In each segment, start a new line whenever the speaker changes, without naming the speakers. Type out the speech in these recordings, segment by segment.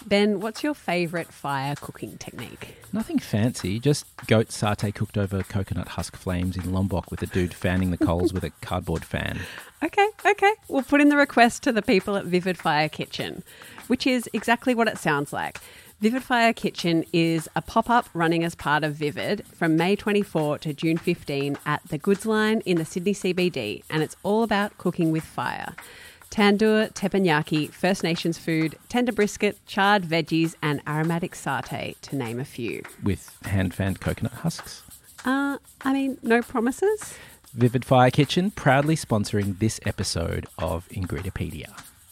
Ben, what's your favourite fire cooking technique?
Nothing fancy, just goat satay cooked over coconut husk flames in Lombok with a dude fanning the coals with a cardboard fan.
Okay. We'll put in the request to the people at Vivid Fire Kitchen, which is exactly what it sounds like. Vivid Fire Kitchen is a pop-up running as part of Vivid from May 24 to June 15 at the Goods Line in the Sydney CBD, and it's all about cooking with fire. Tandoor, teppanyaki, First Nations food, tender brisket, charred veggies and aromatic satay, to name a few.
With hand-fanned coconut husks.
No promises?
Vivid Fire Kitchen proudly sponsoring this episode of Ingredipedia.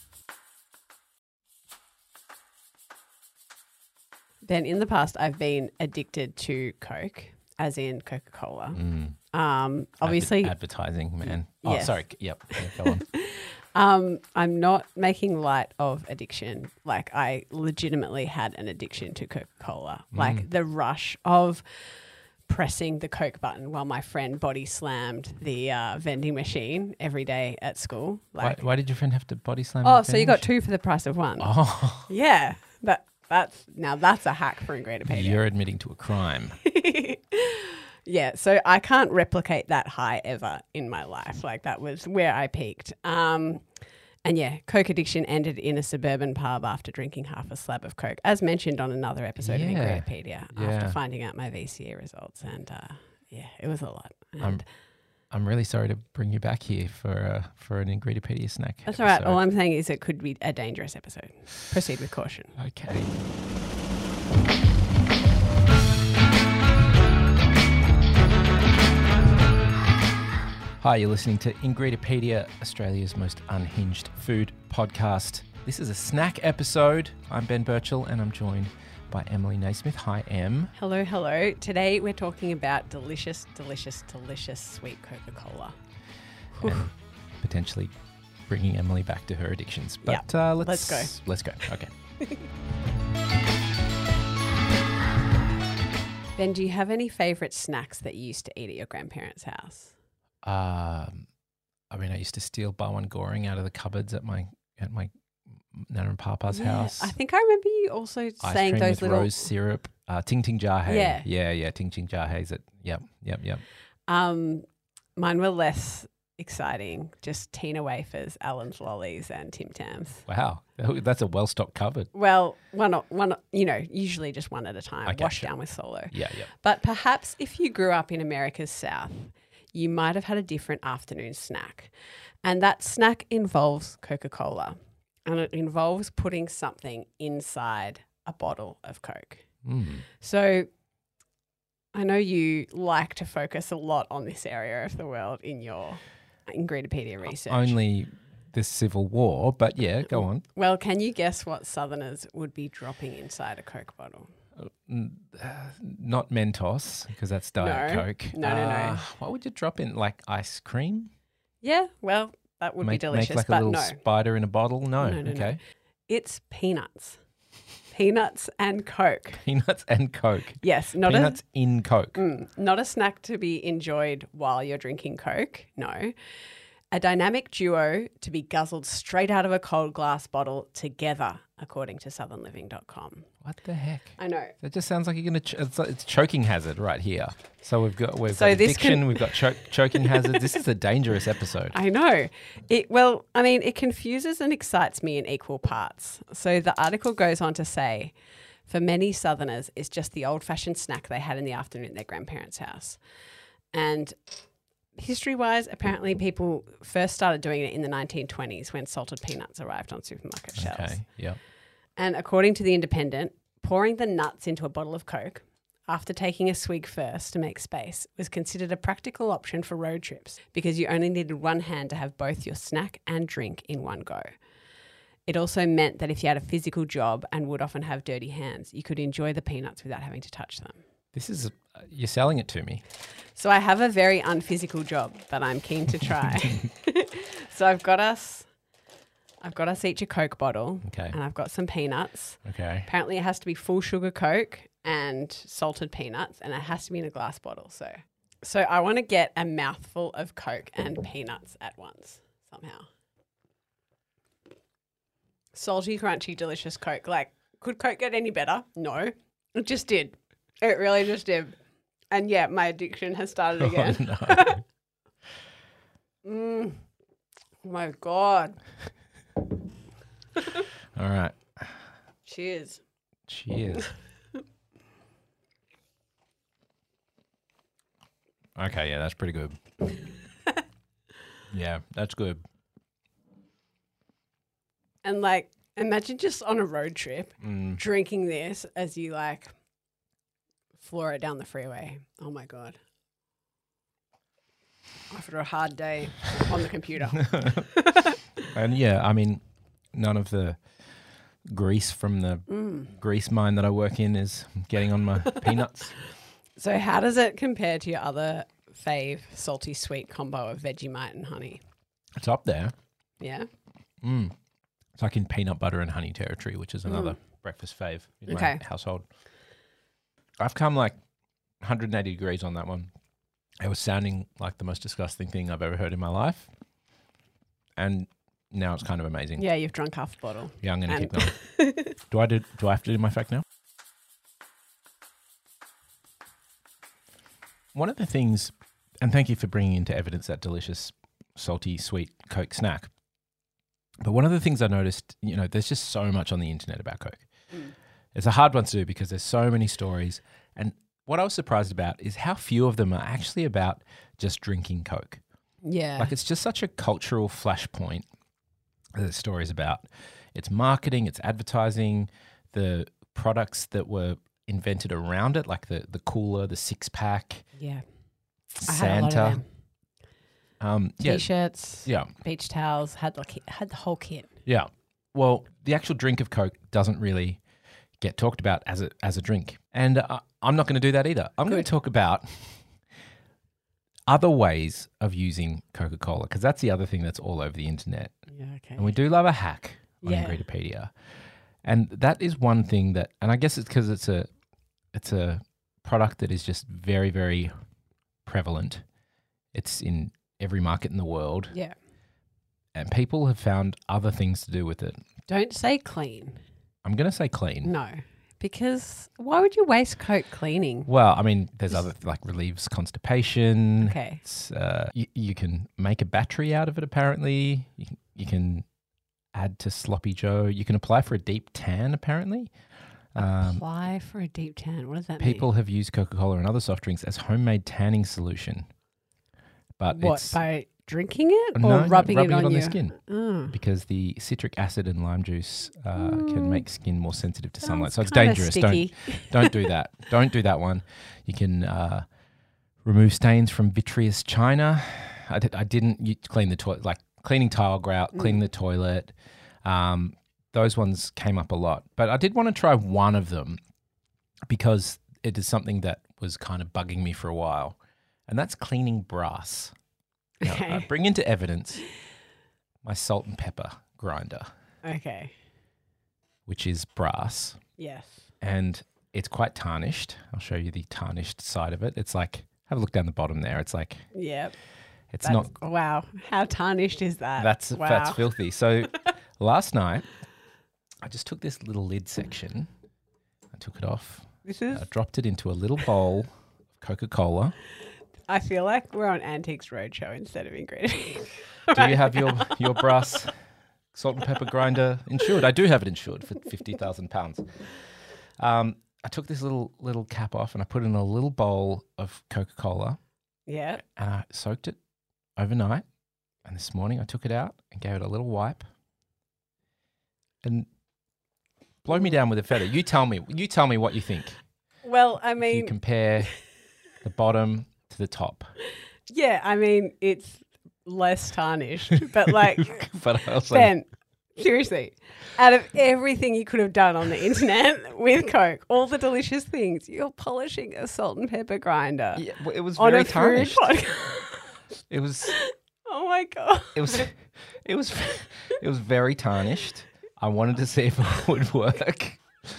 Ben, in the past, I've been addicted to Coke, as in Coca-Cola. Obviously,
advertising, man.
Yes.
Oh, sorry. Yep. Yeah, go on.
I'm not making light of addiction. Like, I legitimately had an addiction to Coca-Cola. Like, the rush of pressing the Coke button while my friend body slammed the vending machine every day at school. Like,
Why did your friend have to body slam?
oh, so you got two for the price of one.
Oh,
Yeah, that's a hack for Ingredipedia.
you're admitting to a crime.
Yeah, so I can't replicate that high ever in my life. Like, that was where I peaked. And yeah, Coke addiction ended in a suburban pub after drinking half a slab of Coke, as mentioned on another episode of
Yeah.
Ingredipedia,
Yeah.
after finding out my VCA results. And it was a lot. And
I'm really sorry to bring you back here for an Ingredipedia snack.
that's all right.
episode.
All I'm saying is it could be a dangerous episode. Proceed with caution.
Okay. Hi, you're listening to Ingredipedia, Australia's most unhinged food podcast. This is a snack episode. I'm Ben Birchall and I'm joined by Emily Naismith. Hi, Em.
Hello. Today we're talking about delicious sweet Coca-Cola.
And potentially bringing Emily back to her addictions. But let's go. Let's go. Okay.
Ben, do you have any favourite snacks that you used to eat at your grandparents' house?
I used to steal Barwon Goring out of the cupboards at my Nana and Papa's house.
I think I remember you also
Ice
saying
cream
those
with
little.
rose syrup, Ting Ting Jahe.
Yeah.
Ting Ting Jahe's. Yep.
Mine were less exciting, just Tina wafers, Allen's lollies, and Tim Tams.
Wow, that's a well-stocked cupboard.
Well, one, usually just one at a time,
Okay,
washed
sure.
down with Solo.
Yeah.
But perhaps if you grew up in America's South, you might have had a different afternoon snack. And that snack involves Coca-Cola. And it involves putting something inside a bottle of Coke. So I know you like to focus a lot on this area of the world in your Ingredipedia research.
Only the Civil War, but yeah, go on.
Well, can you guess what Southerners would be dropping inside a Coke bottle?
Not Mentos, because that's Diet Coke.
No.
What would you drop in? Like ice cream?
Yeah, well, that would be delicious,
Make like
but
a little
no.
spider in a bottle? No.
No.
Okay.
It's peanuts. Peanuts and Coke.
Peanuts and Coke.
Yes,
Peanuts in Coke.
not a snack to be enjoyed while you're drinking Coke, no. A dynamic duo to be guzzled straight out of a cold glass bottle together, according to southernliving.com.
What the heck?
I know.
That just sounds like you're going to... it's choking hazard right here. So we've got
So this
addiction, we've got choking hazard. This is a dangerous episode.
I know. It confuses and excites me in equal parts. So the article goes on to say, for many Southerners, it's just the old-fashioned snack they had in the afternoon at their grandparents' house. And history-wise, apparently people first started doing it in the 1920s when salted peanuts arrived on supermarket shelves.
Okay, yep.
And according to The Independent, pouring the nuts into a bottle of Coke after taking a swig first to make space was considered a practical option for road trips because you only needed one hand to have both your snack and drink in one go. It also meant that if you had a physical job and would often have dirty hands, you could enjoy the peanuts without having to touch them.
This is... you're selling it to me.
So I have a very unphysical job that I'm keen to try. So I've got us each a Coke bottle.
Okay.
And I've got some peanuts.
Okay.
Apparently it has to be full sugar Coke and salted peanuts, and it has to be in a glass bottle. So I want to get a mouthful of Coke and peanuts at once somehow. Salty, crunchy, delicious Coke. Like Could Coke get any better? No. It just did. It really just did. And yeah, my addiction has started again.
Oh, no.
Oh my God.
All right.
Cheers.
Cheers. Okay, yeah, that's pretty good. Yeah, that's good.
And like, imagine just on a road trip drinking this as you like floor it down the freeway. Oh my God. After a hard day on the computer.
And yeah, I mean, none of the grease from the grease mine that I work in is getting on my peanuts.
So how does it compare to your other fave salty sweet combo of Vegemite and honey?
It's up there.
Yeah.
It's like in peanut butter and honey territory, which is another breakfast fave in my household. I've come like 180 degrees on that one. It was sounding like the most disgusting thing I've ever heard in my life. And now it's kind of amazing.
Yeah, you've drunk half the bottle.
Yeah, I'm going to keep going. Do I have to do my fact now? One of the things, and thank you for bringing into evidence that delicious, salty, sweet Coke snack. But one of the things I noticed, there's just so much on the internet about Coke. It's a hard one to do because there's so many stories. And what I was surprised about is how few of them are actually about just drinking Coke.
Yeah.
Like it's just such a cultural flashpoint that the story's about. It's marketing, it's advertising, the products that were invented around it, like the cooler, the six-pack,
Yeah.
Santa.
T-shirts,
Yeah.
beach towels, had the whole kit.
Yeah. Well, the actual drink of Coke doesn't really get talked about as a drink. And I'm not going to do that either. I'm going to talk about other ways of using Coca-Cola, because that's the other thing that's all over the internet.
Yeah, okay.
And we do love a hack on Ingredipedia. And that is one thing that, and I guess it's because it's a product that is just very, very prevalent. It's in every market in the world.
Yeah.
And people have found other things to do with it.
Don't say clean.
I'm going to say clean.
No, because why would you waste Coke cleaning?
Well, I mean, there's other, like relieves constipation.
Okay.
It's, you can make a battery out of it, apparently. You can add to Sloppy Joe. You can apply for a deep tan, apparently.
Apply for a deep tan. What does that mean?
People have used Coca-Cola and other soft drinks as homemade tanning solution. But
what, by drinking it or
no,
rubbing it on
the skin?
Oh.
Because the citric acid in lime juice can make skin more sensitive to sunlight. So it's
kinda
dangerous.
sticky.
Don't do that. Don't do that one. You can remove stains from vitreous china. I didn't clean the toilet, like cleaning tile grout, cleaning the toilet. Those ones came up a lot. But I did want to try one of them because it is something that was kind of bugging me for a while. And that's cleaning brass. Now, I bring into evidence my salt and pepper grinder.
Okay.
Which is brass.
Yes.
And it's quite tarnished. I'll show you the tarnished side of it. It's like, have a look down the bottom there. It's like,
yep.
It's not.
Wow. How tarnished is that?
That's filthy. So last night, I just took this little lid section. I took it off. I dropped it into a little bowl of Coca-Cola.
I feel like we're on Antiques Roadshow instead of Ingredipedia.
Do you have your brass salt and pepper grinder insured? I do have it insured for £50,000. I took this little cap off and I put it in a little bowl of Coca-Cola.
Yeah.
And I soaked it overnight. And this morning I took it out and gave it a little wipe. And blow me down with a feather. You tell me what you think.
Well, I mean,
if you compare the bottom to the top.
Yeah, I mean, it's less tarnished, but like,
but also,
Ben, seriously, out of everything you could have done on the internet with Coke, all the delicious things, you're polishing a salt and pepper grinder.
Yeah, well, it was
on
very
a
tarnished. It was.
Oh my God.
It was very tarnished. I wanted to see if it would work,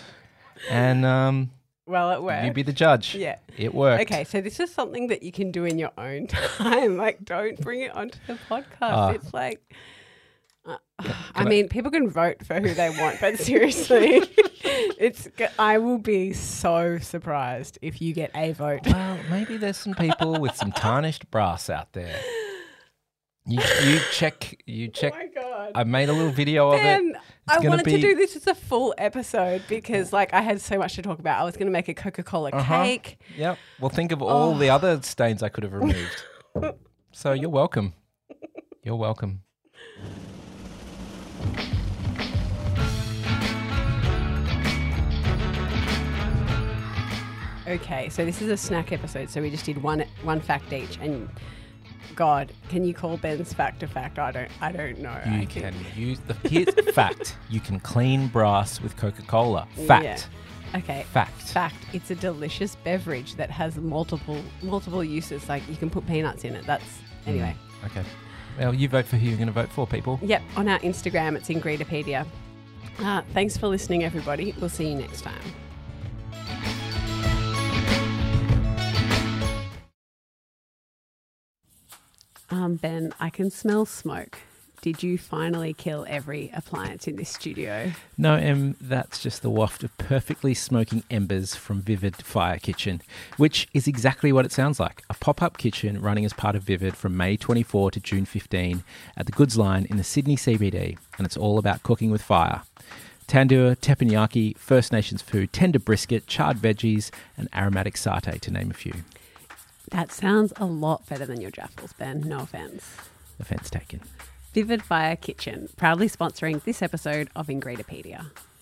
and
well, it worked.
You be the judge.
Yeah.
It worked.
Okay, so this is something that you can do in your own time. Like, don't bring it onto the podcast. It's like, I mean, people can vote for who they want, but seriously, I will be so surprised if you get a vote.
Well, maybe there's some people with some tarnished brass out there. You check.
Oh my God.
I made a little video of it.
I wanted to do this as a full episode because I had so much to talk about. I was going to make a Coca-Cola cake.
Yep. Well, think of all the other stains I could have removed. So you're welcome. You're welcome.
Okay, so this is a snack episode, so we just did one fact each, and God, can you call Ben's fact a fact? I don't know.
You can use here's fact. You can clean brass with Coca-Cola. Fact.
Yeah. Okay.
Fact.
It's a delicious beverage that has multiple uses. Like you can put peanuts in it. Anyway.
Okay. Well, you vote for who you're going to vote for, people.
Yep. On our Instagram, it's Ingredipedia. Thanks for listening, everybody. We'll see you next time. Ben, I can smell smoke. Did you finally kill every appliance in this studio?
No, Em, that's just the waft of perfectly smoking embers from Vivid Fire Kitchen, which is exactly what it sounds like. A pop-up kitchen running as part of Vivid from May 24 to June 15 at the Goods Line in the Sydney CBD, and it's all about cooking with fire. Tandoor, teppanyaki, First Nations food, tender brisket, charred veggies, and aromatic satay, to name a few.
That sounds a lot better than your Jaffles, Ben. No offence.
Offence taken.
Vivid Fire Kitchen, proudly sponsoring this episode of Ingredipedia.